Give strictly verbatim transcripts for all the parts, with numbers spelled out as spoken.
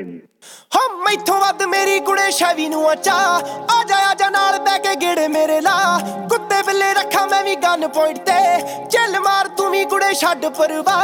ਹਾਂ ਮੈਥੋਂ ਵੱਧ ਮੇਰੀ ਕੁੜੇ ਸ਼ੈਵੀ ਨੂੰ ਆਚਾ ਆ ਜਾ ਆ ਜਾ ਨਾਲ ਬਹਿ ਕੇ ਗੇੜੇ ਮੇਰੇ ਲਾ ਕੁੱਤੇ ਬਿੱਲੇ ਰੱਖਾਂ ਮੈਂ ਵੀ ਗਨ ਪੁਆਇੰਟ ਤੇ ਚੱਲ ਮਾਰ ਤੂੰ ਵੀ ਕੁੜੇ ਛੱਡ ਪਰਵਾਹ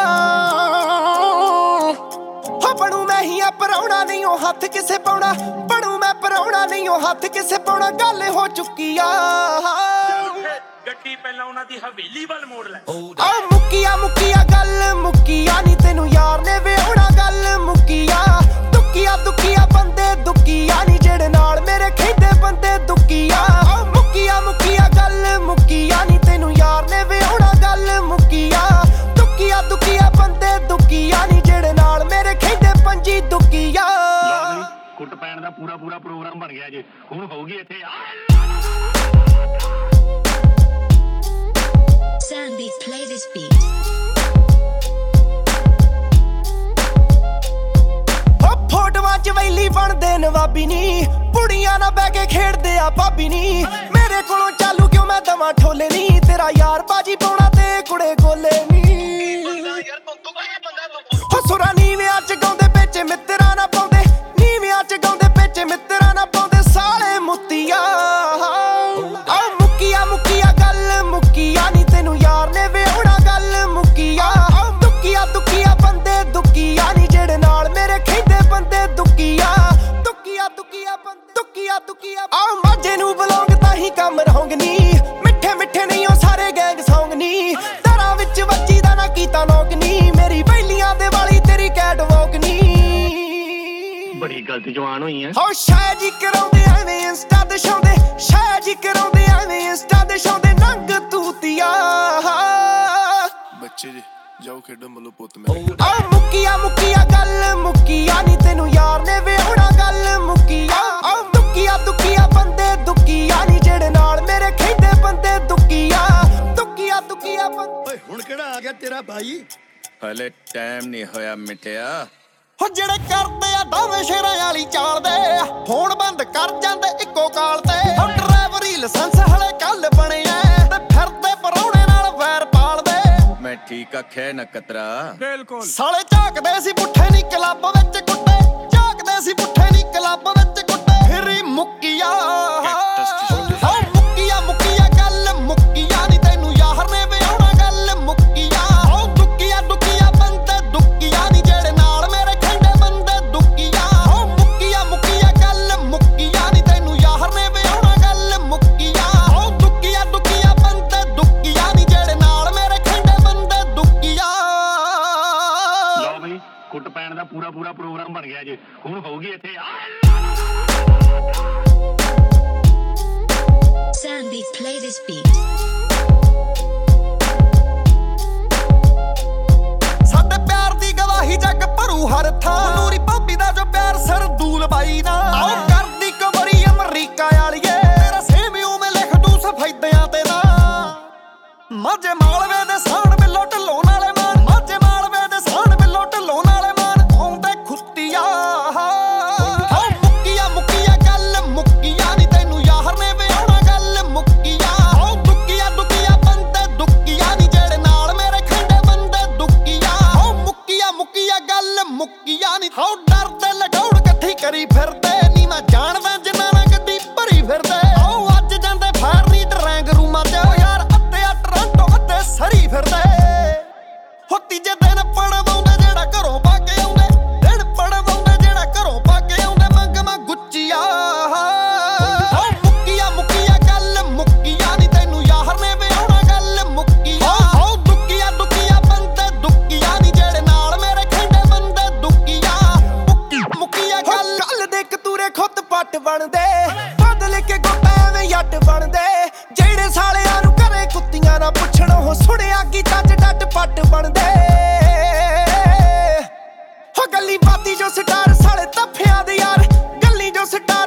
ਹੋ ਬਣੂ ਮੈਂ ਹੀ ਆ ਪਰਾਉਣਾ ਨਹੀਂ ਉਹ ਹੱਥ ਕਿਸੇ ਪਾਉਣਾ ਬਣੂ ਮੈਂ ਪਰਾਉਣਾ ਨਹੀਂ ਉਹ ਹੱਥ ਕਿਸੇ ਪਾਉਣਾ ਗੱਲ ਹੋ ਚੁੱਕੀ ਆ ਗੱਡੀ ਪਹਿਲਾਂ ਉਹਨਾਂ ਦੀ ਹਵੇਲੀ ਵੱਲ ਮੋੜ ਲੈ ਆ ਮੁੱਕੀਆ ਮੁੱਕੀਆ ਗੱਲ ਮੁੱਕੀਆ ਨਹੀਂ ਤੈਨੂੰ ਯਾਰ ਨੇ ਵਿਆਹਣਾ ਗੱਲ ਮੁੱਕੀਆ ਦੁੱਕੀਆ ਦੁੱਕੀਆ ਬੰਦੇ ਦੁੱਕੀਆ ਨਹੀਂ ਜਿਹੜੇ ਨਾਲ ਮੇਰੇ ਖੇਡੇ ਬੰਦੇ ਦੁੱਕੀਆ ਆ ਮੁੱਕੀਆ ਮੁੱਕੀਆ ਗੱਲ ਮੁੱਕੀਆ ਨਹੀਂ ਤੈਨੂੰ ਯਾਰ ਨੇ ਵਿਆਹਣਾ ਗੱਲ ਮੁੱਕੀਆ ਦੁੱਕੀਆ ਦੁੱਕੀਆ ਬੰਦੇ ਦੁੱਕੀਆ ਨਹੀਂ ਜਿਹੜੇ ਨਾਲ ਮੇਰੇ ਖੇਡੇ ਪੰਜੀ ਦੁੱਕੀਆ ਕੁੱਟ ਪੈਣ ਦਾ ਪੂਰਾ ਪੂਰਾ ਪ੍ਰੋਗਰਾਮ ਬਣ ਗਿਆ ਜੇ ਹੁਣ ਹੋਊਗੀ ਇੱਥੇ Sandy, play this beat. ਹੋ ਫੋਟੋਆਂ ਚ ਵੈਲੀ ਬਣਦੇ ਨਵਾਬੀ ਨੀ ਕੁੜੀਆਂ ਨਾਲ ਬਹਿ ਕੇ ਖੇਡਦੇ ਆ ਭਾਬੀ ਨੀ ਮੇਰੇ ਕੋਲੋਂ ਚਾਲੂ ਕਿਉਂ ਮੈਂ ਦਵਾਂ ਠੋਲੇ ਨੀ ਤੇਰਾ ਯਾਰ ਬਾਜੀ ਪਾਉਣਾ ਤੇ ਕੁੜੇ ਗੋਲੇ ਨੀ ਹੋ ਸੁਰਾ ਨੀਵਿਆਂ ਚ ਗਾਉਂਦੇ ਵਿੱਚ ਮਿੱਤਰਾਂ ਨਾ ਪਾਉਂਦੇ ਨੀਵਿਆਂ ਚ ਗਾਉਂਦੇ ਵਿੱਚ ਮਿੱਤਰਾਂ ਨਾ ਪਾਉਂਦੇ ਸਾਲੇ ਮੁੱਤੀਆਂ ਆ ਮੁੱਕੀਆ ਮੁੱਕੀਆ ਗੱਲ ਮੁੱਕੀਆ ਨੀ ਤੈਨੂੰ ਯਾਰ ਨੇ ਵਿਆਹਣਾ ਗੱਲ ਮੁੱਕੀਆ ਦੁੱਕੀਆ ਦੁੱਕੀਆ ਬੰਦੇ ਦੁੱਕੀਆ ਨੀ ਜਿਹੜੇ ਨਾਲ ਮੇਰੇ ਖੇਡੇ ਬੰਦੇ ਦੁੱਕੀਆ ਦੁੱਕੀਆ ਦੁੱਕੀਆ ਬੰਦੇ ਦੁੱਕੀਆ ਦੁੱਕੀਆ ਆ ਮਾਝੇ ਨੂੰ ਬਲੌਂਗ ਤਾਂ ਹੀ ਕੰਮ ਰਹੋਂਗ ਨੀ ਮਿੱਠੇ ਮਿੱਠੇ ਨਹੀਂ ਉਹ ਸਾਰੇ ਗੈਂਗ ਸੌਂਗ ਨੀ ਦਰਾਂ ਵਿੱਚ ਵੱਜੀ ਦਾ ਨਾ ਕੀਤਾ ਨੋਕ ਨੀ ਮੇਰੀ ਬੈਲੀਆਂ ਦੇ ਵਾਲੀ ਤੇਰੀ ਕੈਟ ਵੌਕ ਨੀ ਬੜੀ ਗਲਤ ਜਵਾਨ ਹੋਈ ਐ ਹੋ ਸ਼ਾਇਦ ਹੀ ਕਰਾਉਂਦੇ ਐਵੇਂ ਇੰਸਟਾ ਤੇ ਸ਼ਾਉਂਦੇ ਸ਼ਾਇਦ ਹੀ ਕਰਾਉਂਦੇ ਐਵੇਂ ਇੰਸਟਾ ਤੇ ਸ਼ਾਉਂਦੇ ਨੰਗ ਤੂਤੀਆ ਬੱਚੇ ਜੀ ਜਾਓ ਖੇਡੋ ਮੱਲੋ ਪੁੱਤ ਮੇਰੇ ਆ ਮੁੱਕੀਆ ਮੁੱਕੀਆ ਗੱਲ ਮੁੱਕੀਆ ਨੀ ਤੈਨੂੰ ਯਾਰ ਨੇ ਵਿਆਹਣਾ ਗੱਲ ਮੁੱਕੀਆ ਆ ਦੁੱਕੀਆ ਦੁੱਕੀਆ ਬੰਦੇ ਦੁੱਕੀਆ ਨੀ ਜਿਹੜੇ ਨਾਲ ਮੇਰੇ ਖੇਡੇ ਬੰਦੇ ਦੁੱਕੀਆ ਦੁੱਕੀਆ ਦੁੱਕੀਆ ਬੰਦੇ ਓਏ ਹੁਣ ਕਿਹੜਾ ਆ ਗਿਆ ਤੇਰਾ ਭਾਈ ਹਲੇ ਟਾਈਮ ਨਹੀਂ ਹੋਇਆ ਮਿੱਠਿਆ ਹੋ ਜਿਹੜੇ ਕਰਦੇ ਆ ਦੋਵੇਂ ਸ਼ੇਰਾਂ ਵਾਲੀ ਚਾਲਦੇ ਫੋਨ ਬੰਦ ਕਰ ਜਾਂਦੇ ਇੱਕੋ ਕਾਲ ਤੇ ਹੋ ਡਰਾਈਵਰੀ ਲਾਇਸੈਂਸ ਹਲੇ ਕੱਲ ਬਣਿਆ ਤੇ ਫਿਰਦੇ ਪਰੌਣੇ ਨਾਲ ਵੈਰ ਪਾਲਦੇ ਮੈਂ ਠੀਕ ਆਖਿਆ ਨਾ ਕਤਰਾ ਬਿਲਕੁਲ ਸਾਲੇ ਝਾਕਦੇ ਸੀ ਪੁੱਠੇ ਨੀ ਕਲੱਬ ਵਿੱਚ ਕੁੱਟੇ ਝਾਕਦੇ ਸੀ ਪੁੱਠੇ ਨੀ ਕਲੱਬ ਵਿੱਚ ਕੁੱਟੇ ਫਿਰ ਹੀ ਮੁੱਕੀਆ ਹੋ ਮੁੱਕੀਆ ਮੁੱਕੀਆ ਗੱਲ ਮੁੱਕੀਆ ਨੀ ਤੈਨੂੰ ਯਾਰ ਨੇ ਵਿਆਹਣਾ ਗੱਲ ਮੁੱਕੀਆ ਹੋ ਦੁੱਕੀਆ ਦੁੱਕੀਆ ਬੰਦੇ ਦੁੱਕੀਆ ਨੀ ਜਿਹੜੇ ਨਾਲ ਮੇਰੇ ਖੰਡੇ ਬੰਦੇ ਦੁੱਕੀਆ ਹੋ ਮੁੱਕੀਆ ਮੁੱਕੀਆ ਗੱਲ ਮੁੱਕੀਆ ਨੀ ਤੈਨੂੰ ਯਾਰ ਨੇ ਵਿਆਹਣਾ ਗੱਲ ਮੁੱਕੀਆ ਹੋ ਦੁੱਕੀਆ ਦੁੱਕੀਆ ਬੰਦੇ ਦੁੱਕੀਆ ਨੀ ਜਿਹੜੇ ਨਾਲ ਮੇਰੇ ਖੰਡੇ ਬੰਦੇ ਦੁੱਕੀਆ ਲਓ ਬਈ ਕੁੱਟ ਪੈਣ ਦਾ ਪੂਰਾ ਪੂਰਾ ਪ੍ਰੋਗਰਾਮ ਬਣ ਗਿਆ ਜੇ ਹੁਣ ਹੋਊਗੀ ਇੱਥੇ Sandy, play this beat. ਸਾਡੇ ਪਿਆਰ ਦੀ ਗਵਾਹੀ ਜੱਗ ਭਰੂ ਹਰ ਥਾਂ ਨੂਰੀ ਭਾਬੀ ਦਾ ਜੋ ਪਿਆਰ ਸਰਦੂਲ ਬਾਈ ਨਾ ਆਓ ਕਰਦੀ ਕਬਰੀ ਅਮਰੀਕਾ ਵਾਲੀਏ ਤੇਰਾ ਸੇਮ ਉਵੇਂ ਲਿਖ ਦੂੰ ਸਫੈਦਿਆਂ ਤੇ ਨਾ ਮਾਝੇ ਮਾਲਵੇ ਦੇ ਸਾਣ ਬਿੱਲੋ ਢਲੋਂ ਨਾਲੇ ਮਾਨ ਮਾਝੇ ਮਾਲਵੇ ਦੇ ਸਾਣ ਬਿੱਲੋ ਢਲੋਂ ਨਾਲੇ ਮਾਨ ਆਉਂਦੇ ਖੁੱਤੀਆ ਹੋ ਮੁੱਕੀਆ ਮੁੱਕੀਆ ਗੱਲ ਮੁੱਕੀਆ ਨੀ ਤੈਨੂੰ ਯਾਰ ਨੇ ਵਿਆਹਣਾ ਗੱਲ ਮੁੱਕੀਆ ਹੋ ਦੁੱਕੀਆ ਦੁੱਕੀਆ ਬੰਦੇ ਦੁੱਕੀਆ ਨੀ ਜਿਹੜੇ ਨਾਲ ਮੇਰੇ ਖੰਡੇ ਬੰਦੇ ਦੁੱਕੀਆ ਹੋ ਮੁੱਕੀਆ ਮੁੱਕੀਆ ਗੱਲ ਮੁੱਕੀਆ ਨੀ ਹੋ ਡਰਦੇ ਲਗਾਉਣ ਇਕੱਠੀ ਕਰੀ ਫਿਰਦੇ ਨੀ ਮੈਂ ਜਾਣਦਾ ਜਿਨ੍ਹਾਂ ਨਾਲ ਗੱਡੀ ਭਰੀ ਫਿਰਦੇ ਆਓ ਅੱਜ ਜਾਂਦੇ ਫਾਇਰ ਨੀ ਡਰੈਂਗ ਰੂਮਾਂ ਚ ਯਾਰ ਅੱਧੇ ਆ ਟੋਰਾਂਟੋ ਅੱਧੇ ਸਰੀ ਫਿਰਦੇ ਹੋ ਤੀਜੇ ਦਿਨ ਪੜਵਾਉਂਦੇ ਜਿਹੜਾ ਘਰੋਂ ਪਾ ਕੇ ਆਉਂਦੇ ਦਿਨ ਪੜਵਾਉਂਦੇ ਜਿਹੜਾ ਘਰੋਂ ਪਾ ਕੇ ਆਉਂਦੇ ਮੰਗਮਾ ਗੁੱਚੀਆ ਹੋ ਮੁੱਕੀਆ ਮੁੱਕੀਆ ਗੱਲ ਮੁੱਕੀਆ ਨੀ ਤੈਨੂੰ ਯਾਰ ਨੇ ਵਿਆਹਣਾ ਗੱਲ ਮੁੱਕੀਆ ਹੋ ਦੁੱਕੀਆ ਦੁੱਕੀਆ ਬੰਦੇ ਦੁੱਕੀਆ ਨੀ ਜਿਹੜੇ ਨਾਲ ਮੇਰੇ ਖੰਡੇ ਬੰਦੇ ਦੁੱਕੀਆ ਮੁੱਕੀ ਮੁੱਕੀਆ ਗੱਲ ਗੱਲ ਦੇ ਕਤੂਰੇ ਖੁੱਤ ਪੱਟ ਬਣਦੇ ਬਦਲ ਕੇ ਗੋਟਾ ਐਵੇਂ ਜੱਟ ਬਣਦੇ ਜਿਹੜੇ ਸਾਲਿਆਂ ਨੂੰ ਘਰੇ ਕੁੱਤੀਆਂ ਨਾ ਪੁੱਛਣ ਉਹ ਸੁਣਿਆ ਕੀ ਚੱਜ ਡੱਟ ਪੱਟ ਬਣਦੇ ਹੋ ਗੱਲੀ ਬਾਤੀ ਜੋ ਸਟਾਰ ਸਾਲੇ ਤੱਫਿਆਂ ਦੇ ਯਾਰ ਗੱਲੀ ਜੋ ਸਟਾਰ